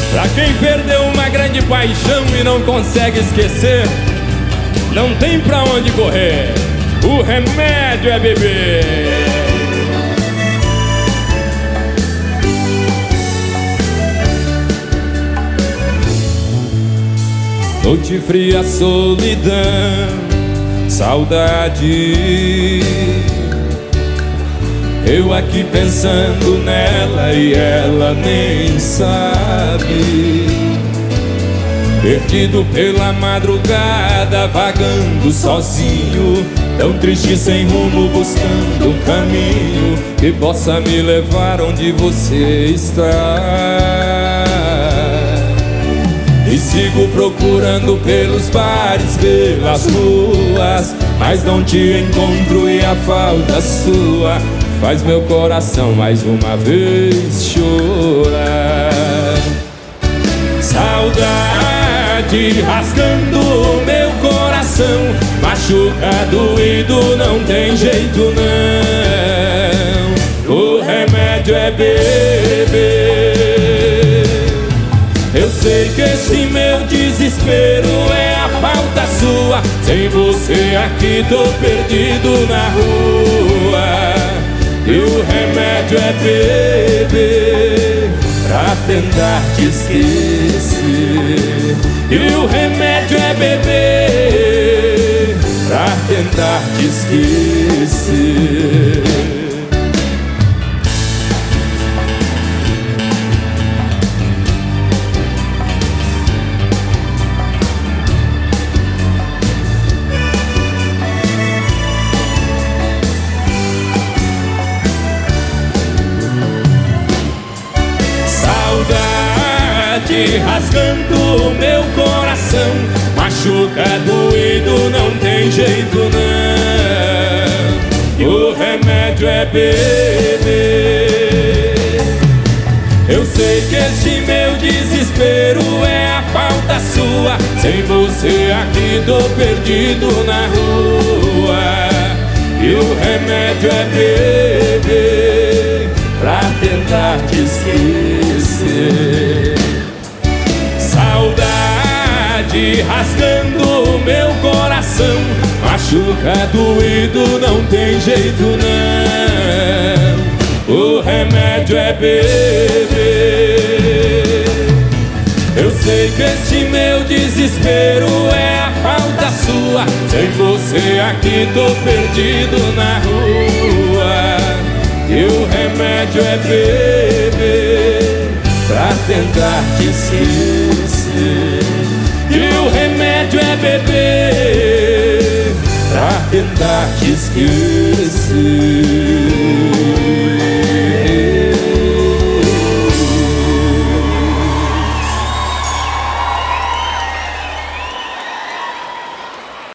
Pra quem perdeu uma grande paixão e não consegue esquecer, não tem pra onde correr, o remédio é beber. Noite fria, solidão, saudade. Eu aqui pensando nela e ela nem sabe. Perdido pela madrugada, vagando sozinho, tão triste sem rumo, buscando um caminho que possa me levar onde você está. E sigo procurando pelos bares, pelas ruas, mas não te encontro e a falta sua faz meu coração mais uma vez chorar. Saudade rasgando meu coração, machuca, doído, não tem jeito não. O remédio é beber. Eu sei que esse meu desespero é a falta sua. Sem você aqui tô perdido na rua. E o remédio é beber pra tentar te esquecer. E o remédio é beber pra tentar te esquecer. Rasgando meu coração, machuca, doído, não tem jeito não. O remédio é beber. Eu sei que este meu desespero é a falta sua. Sem você aqui tô perdido na rua. E o remédio é beber pra tentar te esquecer. Saudade rasgando meu coração, machuca, doído, não tem jeito não. O remédio é beber. Eu sei que este meu desespero é a falta sua. Sem você aqui tô perdido na rua. E o remédio é beber pra tentar te esquecer. E o remédio é beber pra tentar te esquecer.